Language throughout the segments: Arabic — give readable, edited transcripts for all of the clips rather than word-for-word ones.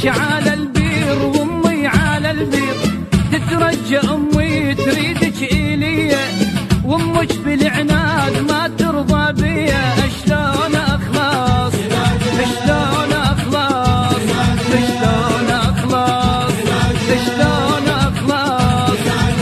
امك على البير وامي على البير، تترجى امي تريدك اليا، وامك بالعناد ما ترضى بيا. شلون اخلص شلون اخلص شلون اخلص شلون اخلص.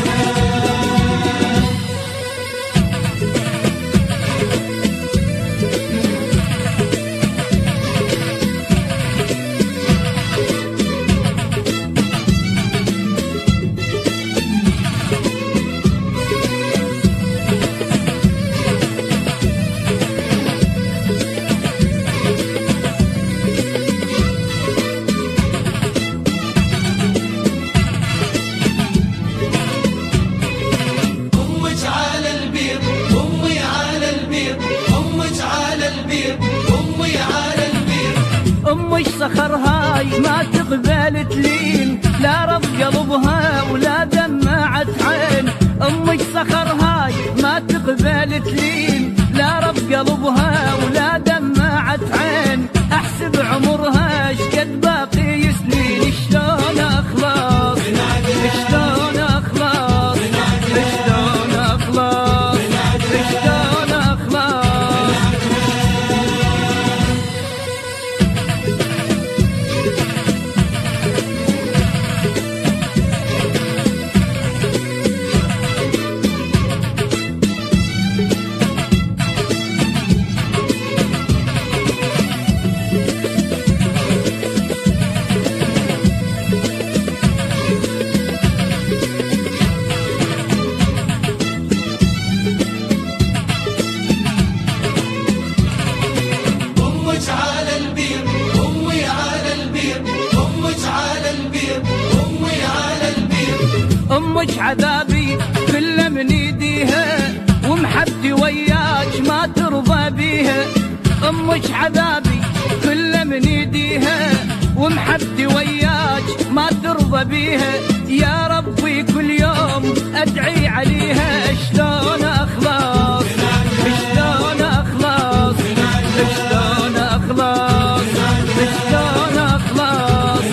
امك صخر هاي ما تقبل تلين، لا رب قلبها ولا دمعت عين. امك صخر هاي ما تقبل تلين، لا رب قلبها ولا دمعت عين. احسب عمرها شقد باقي سنين، شلون اخلص شلون اخلص شلون اخلص شلون اخلص. امك عذابي كله من يديها، ومحبتي وياك ما ترضى بيها. امك عذابي كله من يديها، ومحبتي وياك ما ترضى بيها. يا ربي كل يوم ادعي عليها، شلون اخلص شلون اخلص شلون اخلص شلون اخلص.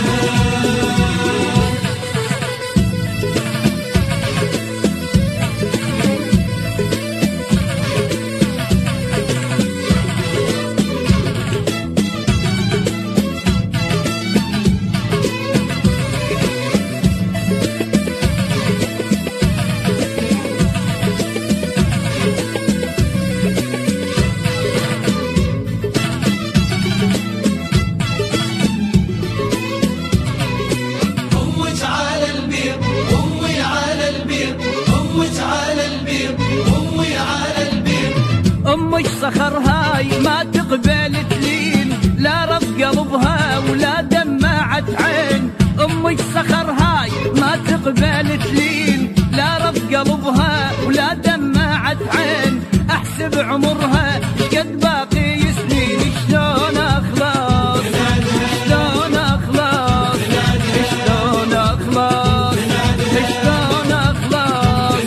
امك صخر هاي ما تقبل تلين، لا رب قلبها ولا دمعت عين. امك صخر هاي ما تقبل تلين، لا رب قلبها ولا دمعت عين. احسب عمرها شقد باقي سنين، شلون اخلص شلون اخلص شلون اخلص شلون اخلص.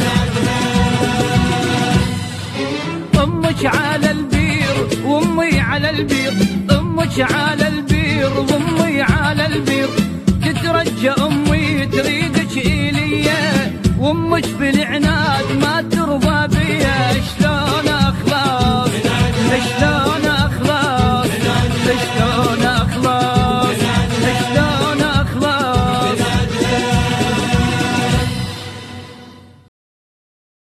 امك على البير وامي على البير، امك